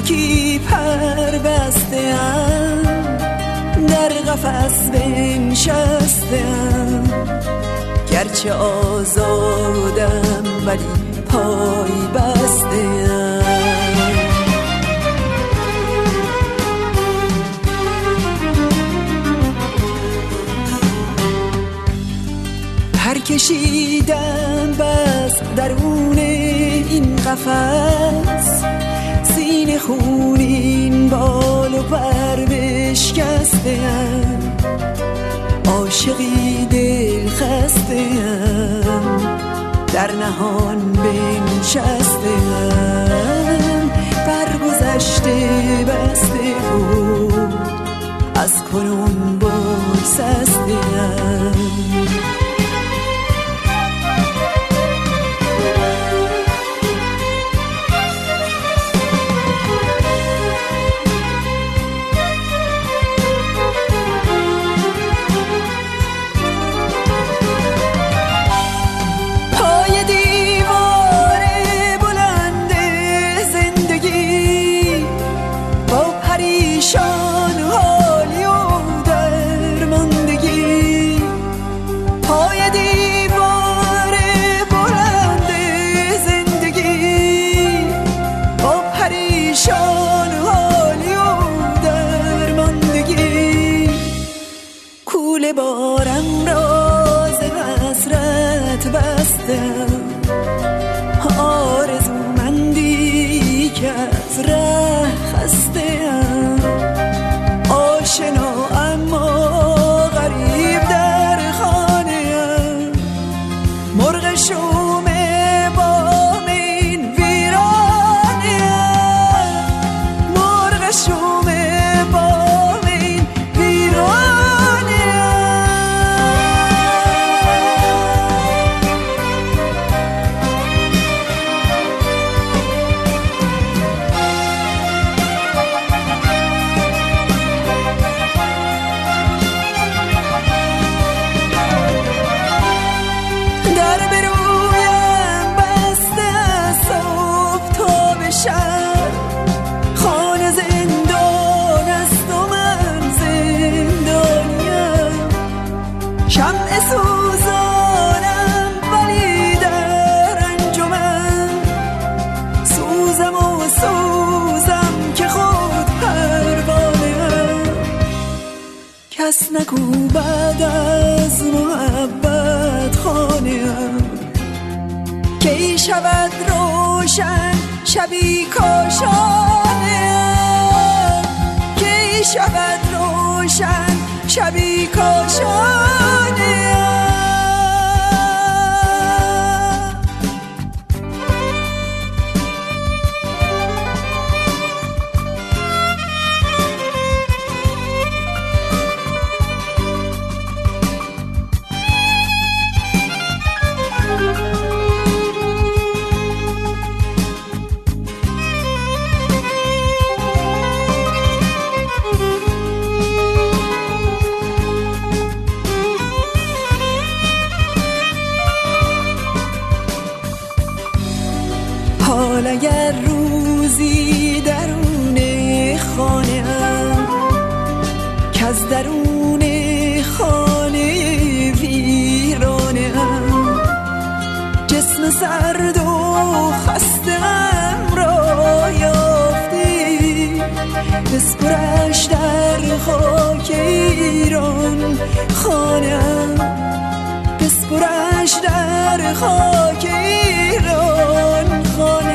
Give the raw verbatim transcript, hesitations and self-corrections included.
تکی پر بسته‌ام، در قفس بنشسته‌ام، گرچه آزادم ولی پای بسته‌ام. پر کشیدم بس درون این قفس، سینه خونین بال و پر بشکسته‌ام، عاشقی دل خسته‌ام، در نهان بنشسته‌ام، بر گذشته بسته بود از کنون بگسسته‌ام. بارم راز حسرت بستم، آرزومندی که از ره خسته‌ام، آشنا اما غریب در خانه‌ام، مرغ شوم بام این ویرانه‌ام، مرغ شوم بام این ویرانه‌ام. شمع سوزانم ولی در انجمن، سوزم و سوزم که خود پروانه‌ام، کس نکوبد از محبت خانه‌ام، کی شود روشن شبی کاشانه‌ام، کی شود روشن شبی کاشانه‌ام. حال اگر روزی درون خانه‌ام، که از درون خانه ویرانه‌ام، جسم سرد و خسته‌ام را یافتی، بسپرش در خاک ایران خانه‌ام، بسپرش در خاک ایران خانه.